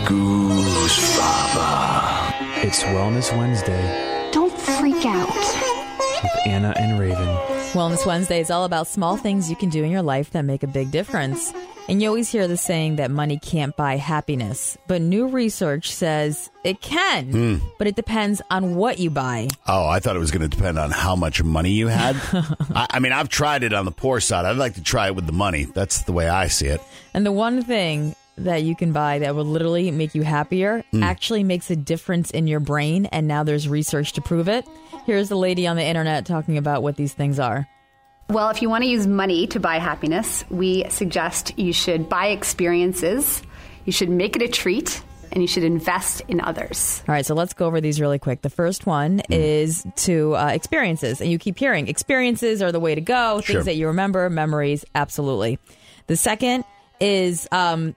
Goosebaba. It's Wellness Wednesday Don't freak out. with Anna and Raven. Wellness Wednesday is all about small things you can do in your life that make a big difference. And you always hear the saying that money can't buy happiness. But new research says it can, but it depends on what you buy. Oh, I thought it was going to depend on how much money you had. I mean, I've tried it on the poor side. I'd like to try it with the money. That's the way I see it. And the one thing that you can buy that will literally make you happier actually makes a difference in your brain. And now there's research to prove it. Here's the lady on the internet talking about what these things are. Well, if you want to use money to buy happiness, we suggest you should buy experiences, you should make it a treat, and you should invest in others. All right, so let's go over these really quick. The first one is to experiences. And you keep hearing experiences are the way to go. Sure. Things that you remember, memories, absolutely. The second is, what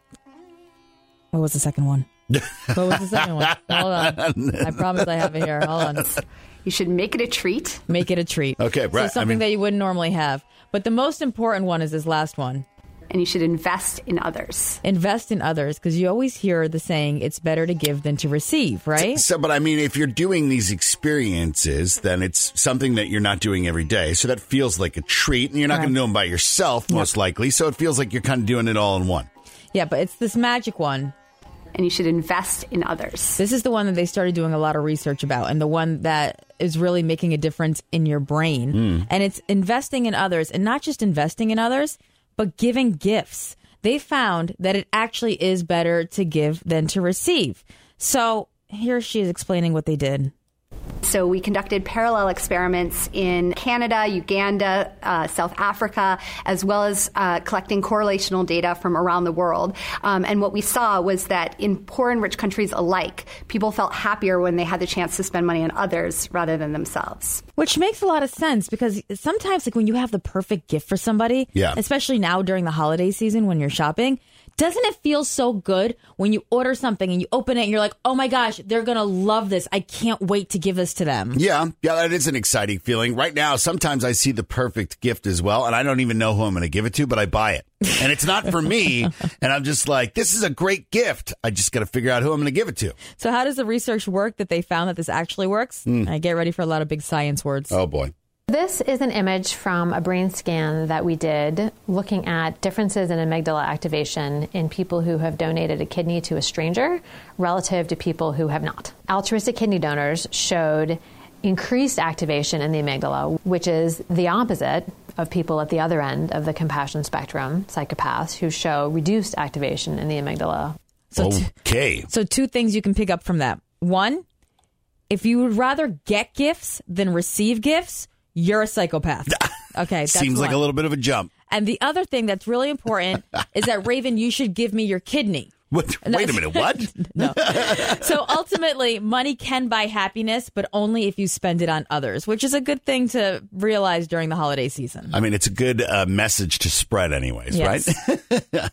was the second one? What was the second one? Hold on. I promise I have it here. Hold on. You should make it a treat. Make it a treat. Okay, right. So something that you wouldn't normally have. But the most important one is this last one. And you should invest in others. Invest in others, because you always hear the saying, it's better to give than to receive, right? So, but I mean, if you're doing these experiences, then it's something that you're not doing every day. So that feels like a treat, and you're not going to do them by yourself, most likely. So it feels like you're kind of doing it all in one. Yeah, but it's this magic one. And you should invest in others. This is the one that they started doing a lot of research about, and the one that is really making a difference in your brain. And it's investing in others, and not just investing in others, but giving gifts. They found that it actually is better to give than to receive. So here she is explaining what they did. So we conducted parallel experiments in Canada, Uganda, South Africa, as well as collecting correlational data from around the world. And what we saw was that in poor and rich countries alike, people felt happier when they had the chance to spend money on others rather than themselves. Which makes a lot of sense, because sometimes, like, when you have the perfect gift for somebody, especially now during the holiday season when you're shopping, doesn't it feel so good when you order something and you open it and you're like, oh my gosh, they're going to love this. I can't wait to give this to them. Yeah, that is an exciting feeling. Right now, sometimes I see the perfect gift as well, and I don't even know who I'm going to give it to, but I buy it. And it's not for me, and I'm just like, this is a great gift. I just got to figure out who I'm going to give it to. So how does the research work that they found that this actually works? I get ready for a lot of big science words. Oh, boy. This is an image from a brain scan that we did looking at differences in amygdala activation in people who have donated a kidney to a stranger relative to people who have not. Altruistic kidney donors showed increased activation in the amygdala, which is the opposite of people at the other end of the compassion spectrum, psychopaths, who show reduced activation in the amygdala. So So two things you can pick up from that. One, if you would rather get gifts than receive gifts, you're a psychopath. Okay. That's seems like one. a little bit of a jump. And the other thing that's really important is that, Raven, you should give me your kidney. Wait a minute, what? No. So ultimately, money can buy happiness, but only if you spend it on others, which is a good thing to realize during the holiday season. I mean, it's a good message to spread anyways, Yes. right?